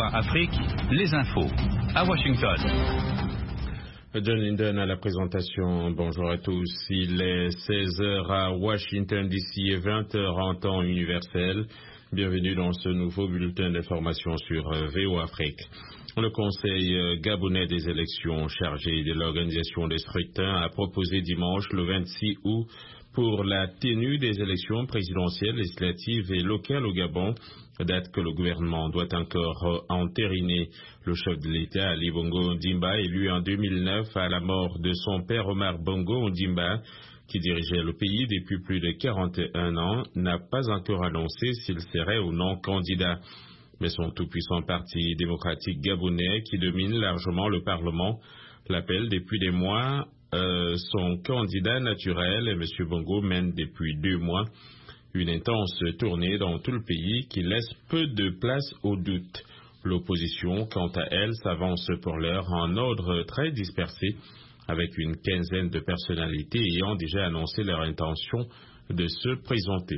VOA Afrique, les infos. À Washington. John Linden à la présentation. Bonjour à tous. Il est 16h à Washington DC et 20h en temps universel. Bienvenue dans ce nouveau bulletin d'information sur VOA Afrique. Le Conseil gabonais des élections chargé de l'organisation des scrutins a proposé dimanche le 26 août pour la tenue des élections présidentielles, législatives et locales au Gabon, date que le gouvernement doit encore entériner. Le chef de l'État, Ali Bongo Ondimba, élu en 2009 à la mort de son père Omar Bongo Ondimba, qui dirigeait le pays depuis plus de 41 ans, n'a pas encore annoncé s'il serait ou non candidat. Mais son tout-puissant parti démocratique gabonais, qui domine largement le Parlement, l'appelle depuis des mois son candidat naturel, et M. Bongo mène depuis 2 mois une intense tournée dans tout le pays qui laisse peu de place au doute. L'opposition, quant à elle, s'avance pour l'heure en ordre très dispersé, avec une quinzaine de personnalités ayant déjà annoncé leur intention de se présenter.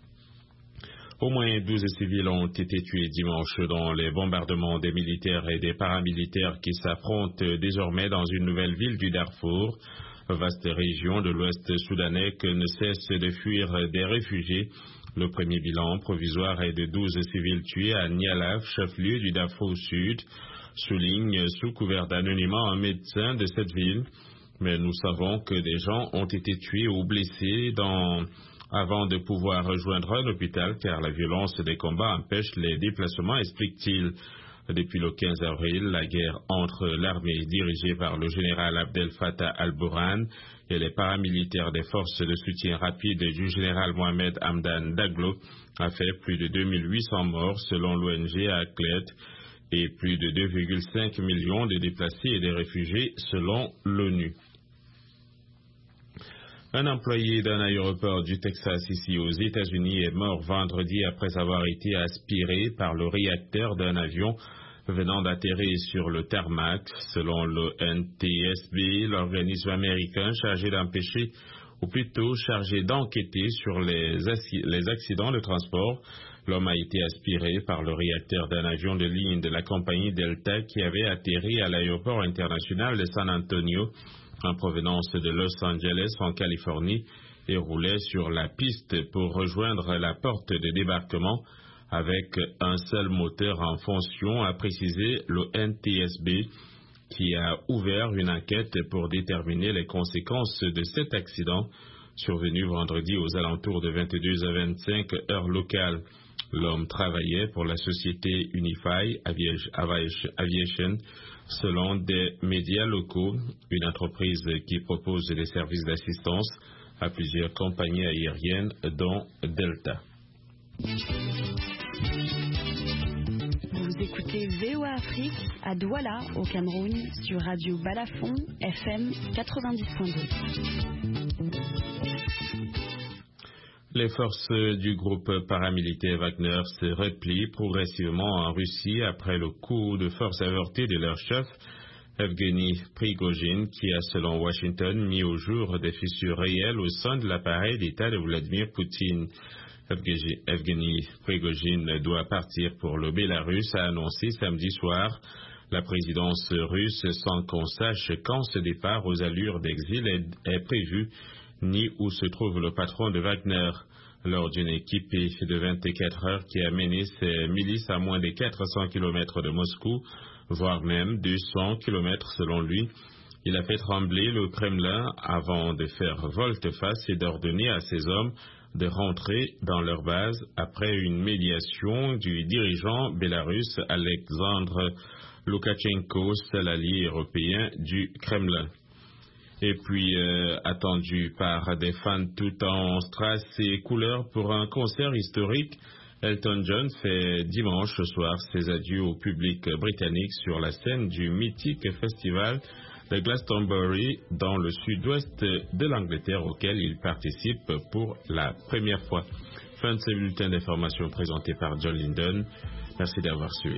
Au moins 12 civils ont été tués dimanche dans les bombardements des militaires et des paramilitaires qui s'affrontent désormais dans une nouvelle ville du Darfour, vaste région de l'ouest soudanais que ne cessent de fuir des réfugiés. Le premier bilan provisoire est de 12 civils tués à Nialaf, chef-lieu du Darfour Sud, souligne sous couvert d'anonymat un médecin de cette ville. Mais nous savons que des gens ont été tués ou blessés avant de pouvoir rejoindre un hôpital, car la violence des combats empêche les déplacements, explique-t-il. Depuis le 15 avril, la guerre entre l'armée dirigée par le général Abdel Fattah al-Burhan et les paramilitaires des forces de soutien rapide du général Mohamed Hamdan Daglo a fait plus de 2800 morts selon l'ONG ACLED et plus de 2,5 millions de déplacés et de réfugiés selon l'ONU. Un employé d'un aéroport du Texas ici aux États-Unis est mort vendredi après avoir été aspiré par le réacteur d'un avion venant d'atterrir sur le tarmac, selon le NTSB, l'organisme américain chargé d'empêcher, ou plutôt chargé d'enquêter sur les accidents de transport. L'homme a été aspiré par le réacteur d'un avion de ligne de la compagnie Delta qui avait atterri à l'aéroport international de San Antonio en provenance de Los Angeles en Californie et roulait sur la piste pour rejoindre la porte de débarquement avec un seul moteur en fonction, a précisé le NTSB, qui a ouvert une enquête pour déterminer les conséquences de cet accident survenu vendredi aux alentours de 22h25 heure locale. L'homme travaillait pour la société Unify Aviation, selon des médias locaux, une entreprise qui propose des services d'assistance à plusieurs compagnies aériennes, dont Delta. Vous écoutez VOA Afrique à Douala, au Cameroun, sur Radio Balafon, FM 90.2. Les forces du groupe paramilitaire Wagner se replient progressivement en Russie après le coup de force avorté de leur chef, Evgeny Prigojine, qui a, selon Washington, mis au jour des fissures réelles au sein de l'appareil d'État de Vladimir Poutine. Evgeny Prigojine doit partir pour le Bélarus, a annoncé samedi soir. La présidence russe, sans qu'on sache quand ce départ aux allures d'exil est prévu, ni où se trouve le patron de Wagner. Lors d'une équipée de 24 heures qui a mené ses milices à moins de 400 km de Moscou, voire même 200 km selon lui, il a fait trembler le Kremlin avant de faire volte-face et d'ordonner à ses hommes de rentrer dans leur base après une médiation du dirigeant bélarusse Alexandre Loukachenko, seul allié européen du Kremlin. Et puis, attendu par des fans tout en strass et couleurs pour un concert historique, Elton John fait dimanche soir ses adieux au public britannique sur la scène du mythique festival de Glastonbury dans le sud-ouest de l'Angleterre auquel il participe pour la première fois. Fin de ce bulletin d'information présenté par John Linden. Merci d'avoir suivi.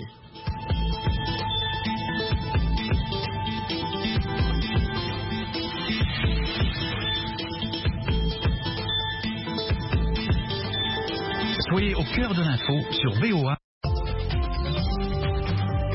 Soyez au cœur de l'info sur VOA.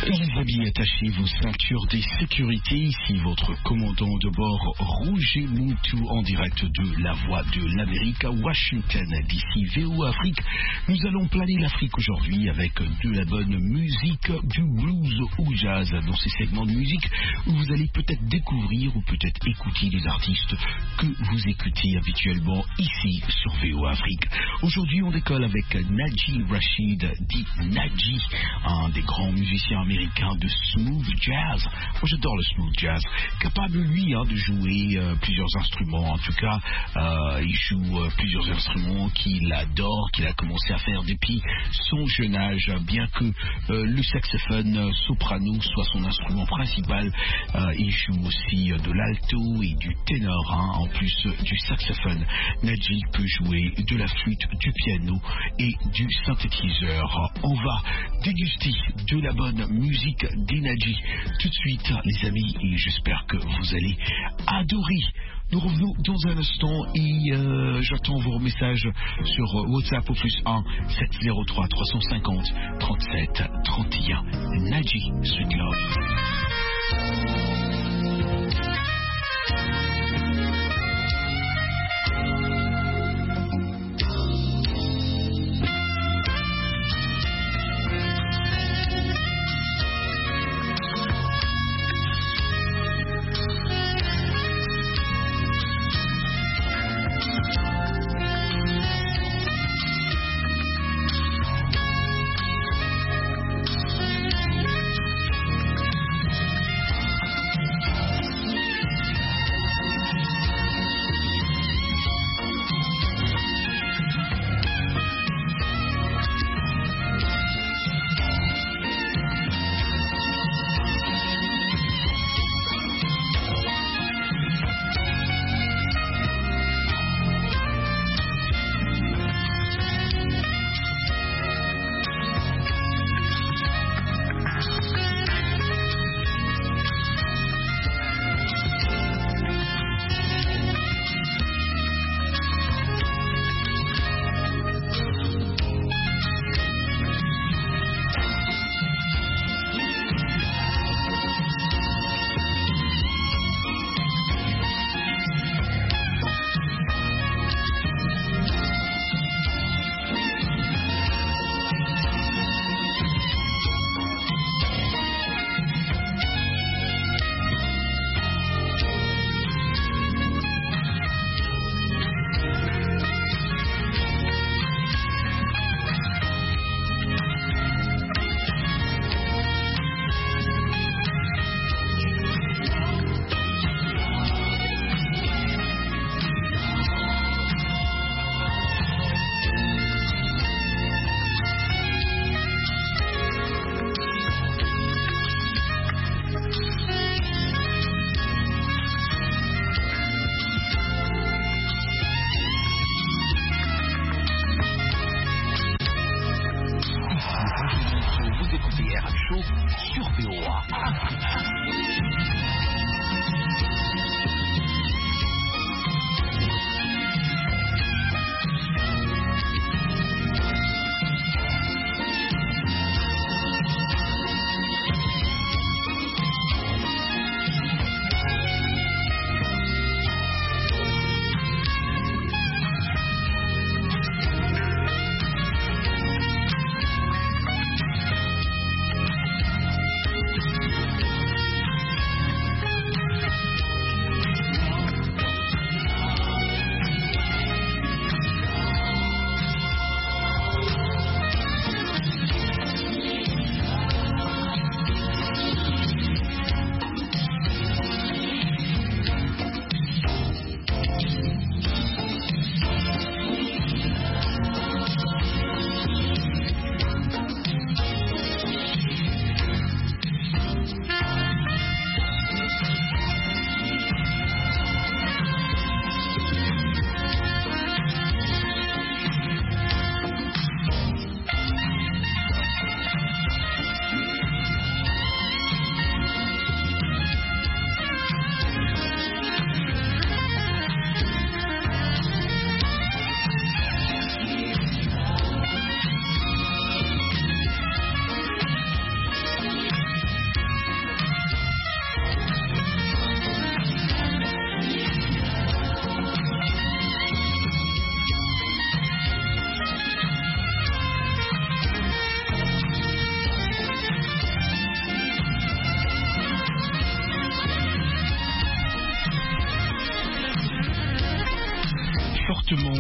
Et les amis, attachez vos ceintures de sécurité. Ici votre commandant de bord, Roger Moutou, en direct de la Voix de l'Amérique à Washington, d'ici VOA Afrique. Nous allons planer l'Afrique aujourd'hui avec de la bonne musique, du blues ou jazz, dans ces segments de musique où vous allez peut-être découvrir ou peut-être écouter des artistes que vous écoutez habituellement ici sur VOA Afrique. Aujourd'hui, on décolle avec Naji Rashid, dit Naji, un des grands musiciens américain de smooth jazz. Moi j'adore le smooth jazz, capable lui de jouer plusieurs instruments. En tout cas il joue plusieurs instruments qu'il adore, qu'il a commencé à faire depuis son jeune âge, bien que le saxophone soprano soit son instrument principal. Il joue aussi de l'alto et du ténor, en plus du saxophone. Naji peut jouer de la flûte, du piano et du synthétiseur. On va déguster de la bonne musique d'Naji tout de suite, les amis, et j'espère que vous allez adorer. Nous revenons dans un instant et j'attends vos messages sur WhatsApp au +1 703 350 37 31. Naji, Sweet Love.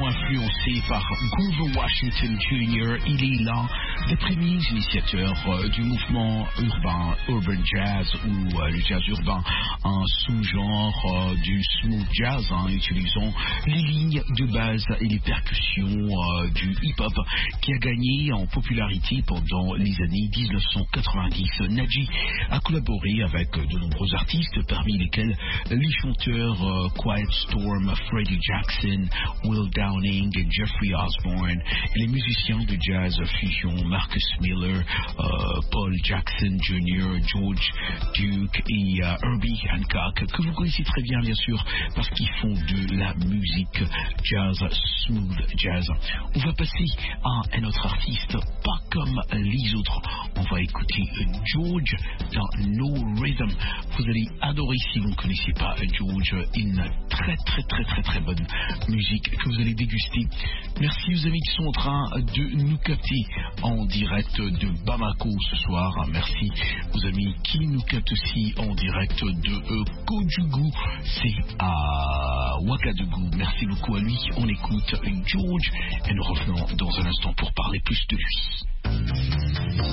fortement influencé par Grover Washington Jr. Il est l'un des premiers initiateurs du mouvement urban jazz ou le jazz urbain, un sous-genre du smooth jazz, utilisant les lignes de base et les percussions du hip-hop, qui a gagné en popularité pendant les années 1990. Naji a collaboré avec de nombreux artistes, parmi lesquels les chanteurs Quiet Storm, Freddie Jackson, Will Downing et Jeffrey Osborne, et les musiciens de jazz fusion Marcus Miller, Paul Jackson Jr., George Duke et Herbie Hancock, que vous connaissez très bien sûr parce qu'ils font de la musique jazz, smooth jazz. On va passer à un autre artiste, pas comme les autres. On va écouter George dans No Rhythm. Vous allez adorer si vous ne connaissez pas George, une très bonne musique que vous allez déguster. Merci aux amis qui sont en train de nous capter en direct de Bamako ce soir. Merci aux amis qui nous captent aussi en direct de Kojugu, c'est à Ouagadougou. Merci beaucoup à lui. On écoute George et nous revenons dans un instant pour parler plus de lui.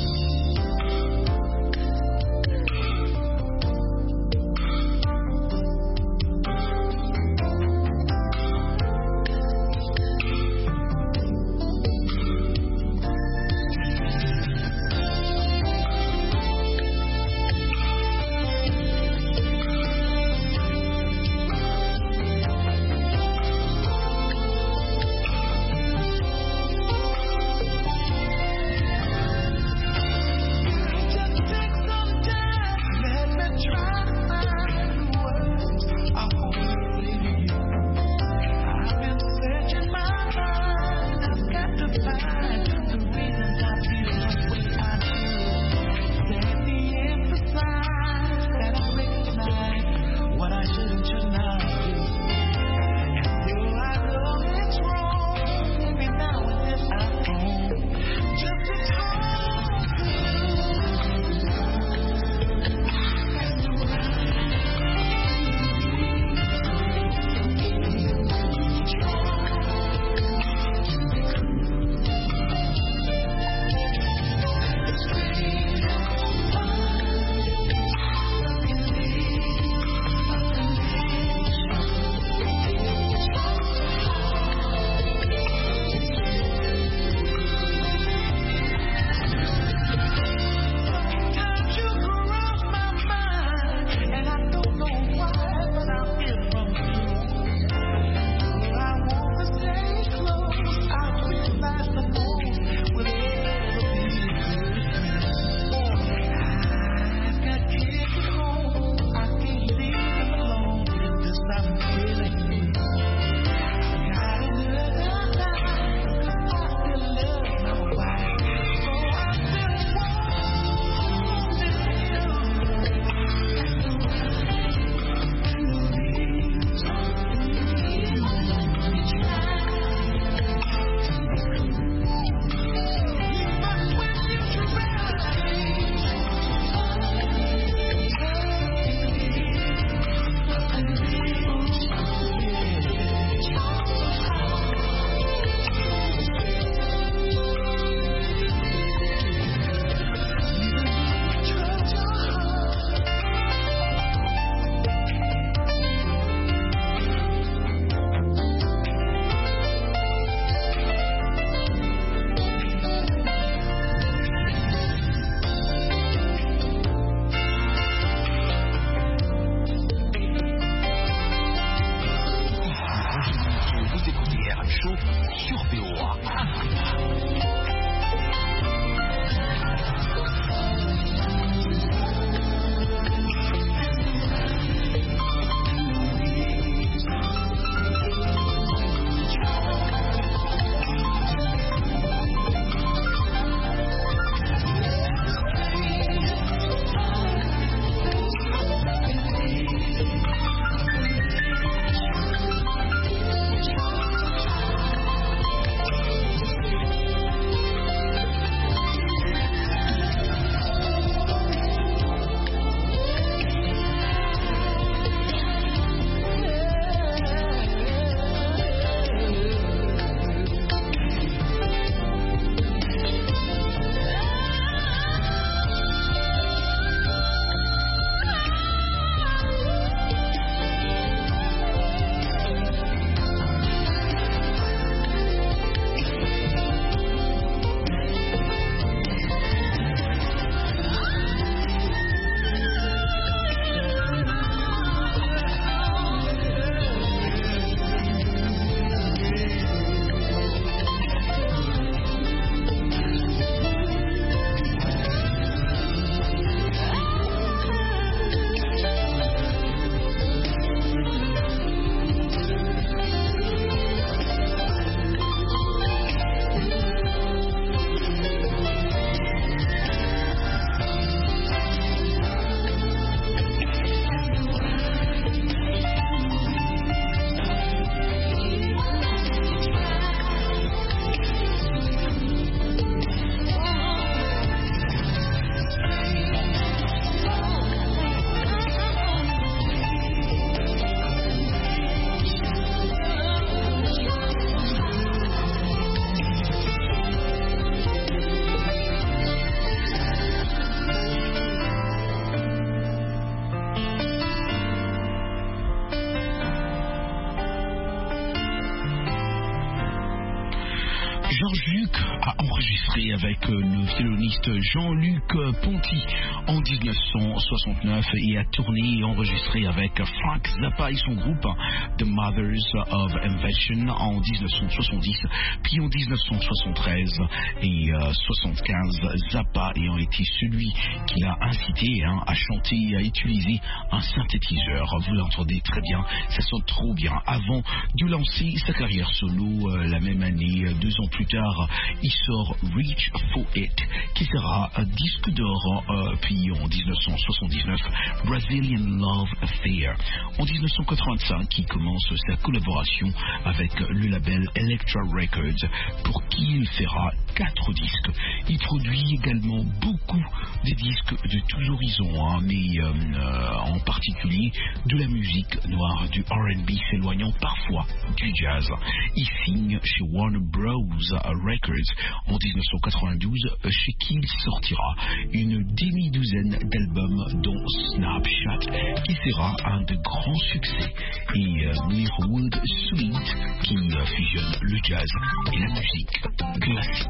Luc a enregistré avec le violoniste Jean-Luc Ponty en 1969 et a tourné et enregistré avec Frank Zappa et son groupe The Mothers of Invention en 1970, puis en 1973 et 75, Zappa ayant été celui qui l'a incité à chanter et à utiliser un synthétiseur. Vous l'entendez très bien, ça sonne trop bien. Avant de lancer sa carrière solo la même année, 2 ans plus tard, il sort Reach for It, qui sera un disque d'or, puis en 1979, Brazilian Love Affair. En 1985, il commence sa collaboration avec le label Elektra Records, pour qui il fera 4 disques. Il produit également beaucoup des disques de tous horizons, mais en particulier de la musique noire, du R&B s'éloignant parfois du jazz. Il signe chez Warner Bros. Records en 1992, chez qui il sortira une demi-douzaine d'albums dont Snapshot, qui sera un de grands succès, et Mirwood Suite, qui fusionne le jazz et la musique classique.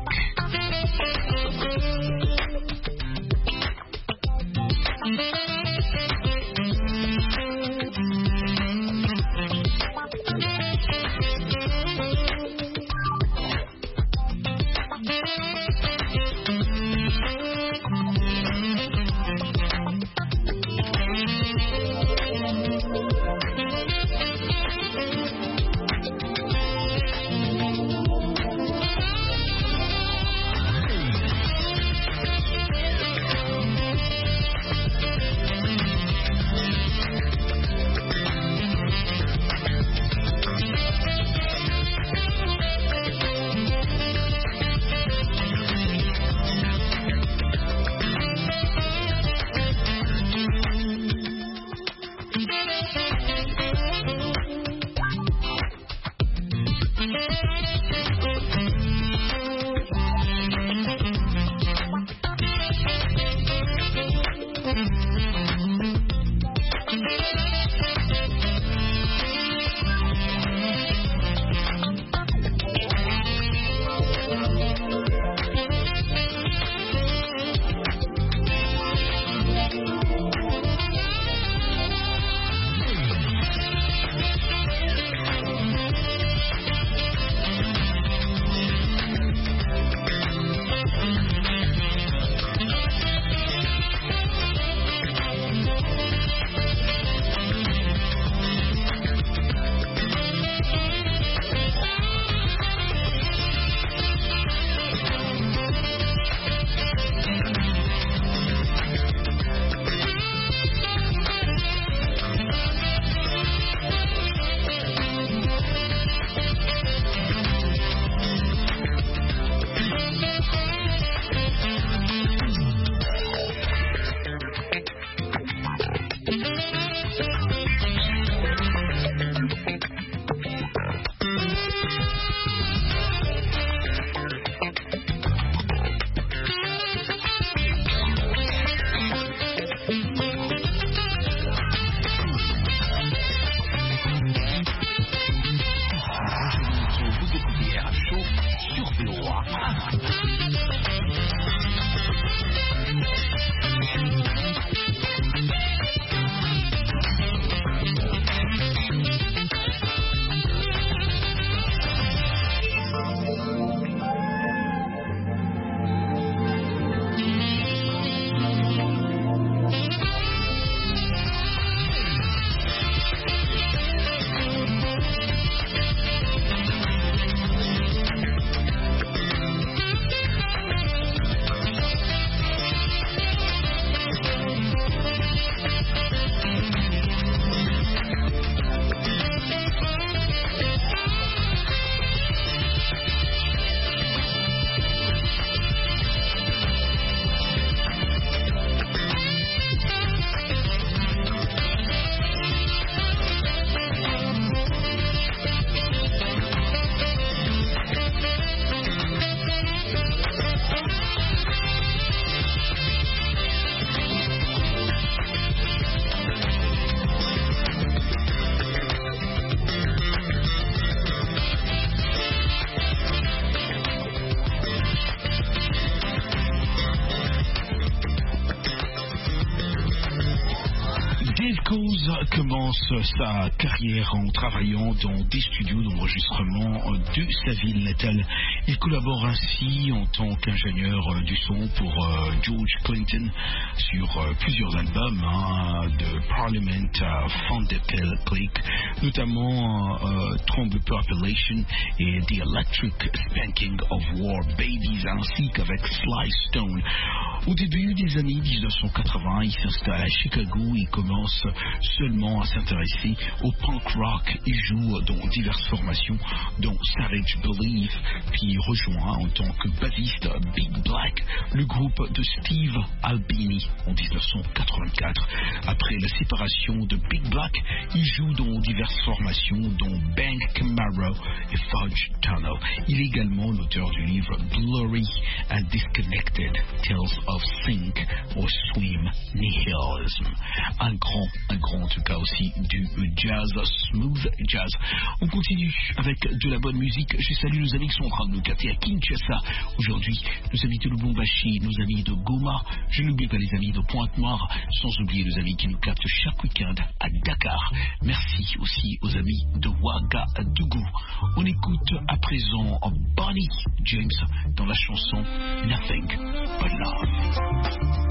Wilcox commence sa carrière en travaillant dans des studios d'enregistrement de sa ville natale. Il collabore ainsi en tant qu'ingénieur du son pour George Clinton sur plusieurs albums de Parliament, Fundamental Click, notamment Trombe Population et The Electric Spanking of War Babies, ainsi qu'avec Sly Stone. Au début des années 1980, il s'installe à Chicago et commence seulement à s'intéresser au punk rock. Il joue dans diverses formations, dont Savage Belief, puis rejoint en tant que bassiste Big Black, le groupe de Steve Albini en 1984. Après la séparation de Big Black, il joue dans diverses formations, dont Bang Camaro et Fudge Tunnel. Il est également l'auteur du livre Blurry and Disconnected, Tales of Sync or Swim Nihilism. Un grand en tout cas aussi du jazz, smooth jazz. On continue avec de la bonne musique. Je salue nos amis qui sont en train de nous capter à Kinshasa aujourd'hui, nos amis de Lubumbashi, nos amis de Goma. Je n'oublie pas les amis de Pointe-Noire, sans oublier nos amis qui nous captent chaque week-end à Dakar. Merci aussi aux amis de Ouagadougou. On écoute à présent Bonnie James dans la chanson Nothing But Love.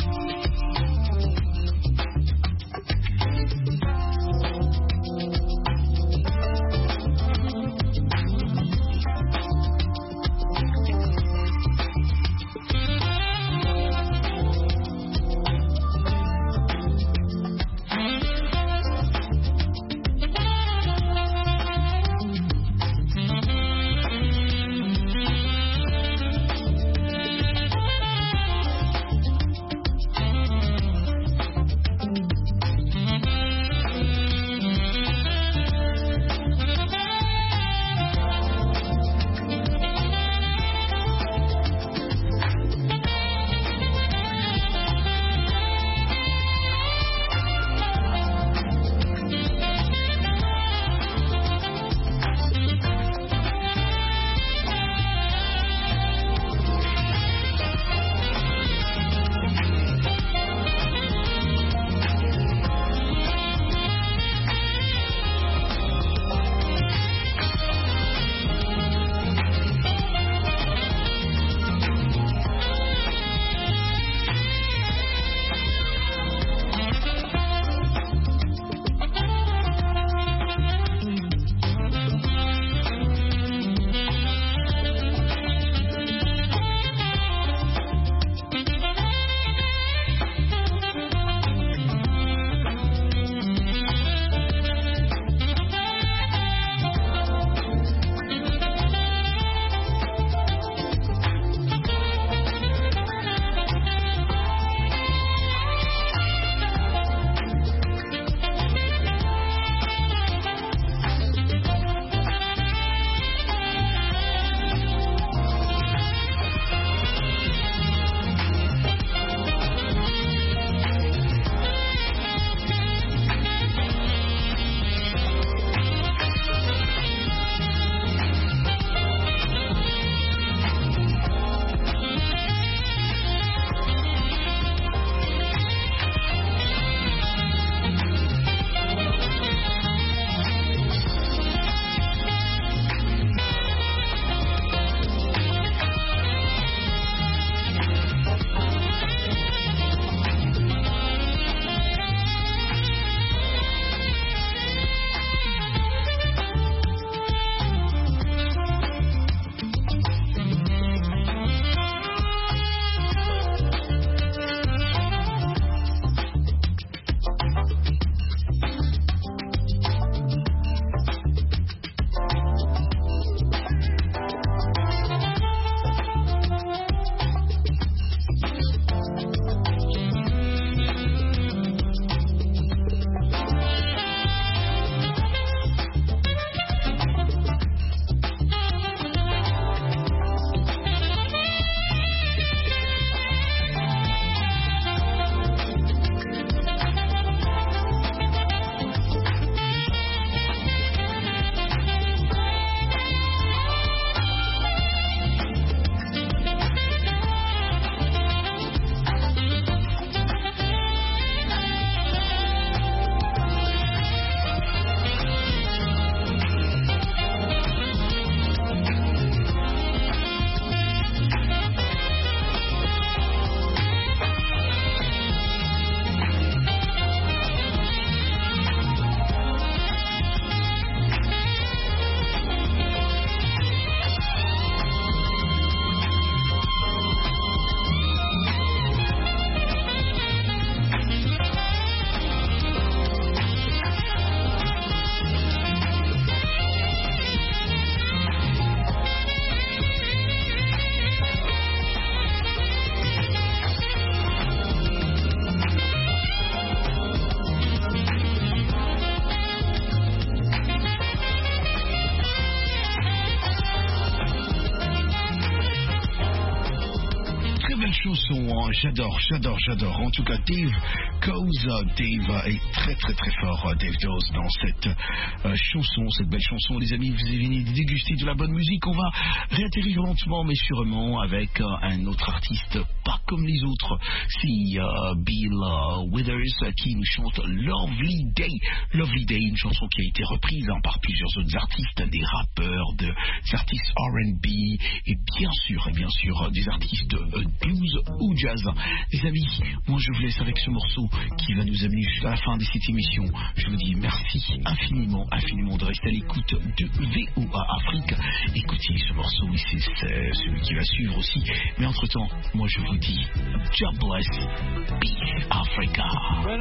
j'adore. En tout cas, Dave est très fort, Dave Dawes, dans cette chanson, cette belle chanson. Les amis, vous venez de déguster de la bonne musique. On va réatterrir lentement mais sûrement avec un autre artiste, pas comme les autres. C'est Bill Withers qui nous chante Lovely Day, une chanson qui a été reprise par plusieurs autres artistes, des rappeurs, des artistes R&B et bien sûr des artistes blues ou jazz. Les amis, moi je vous laisse avec ce morceau qui va nous amener jusqu'à la fin de cette émission. Je vous dis merci infiniment de rester à l'écoute de VOA Afrique. Écoutez ce morceau, c'est celui qui va suivre aussi. Mais entre temps, moi je vous dis God bless, be Africa.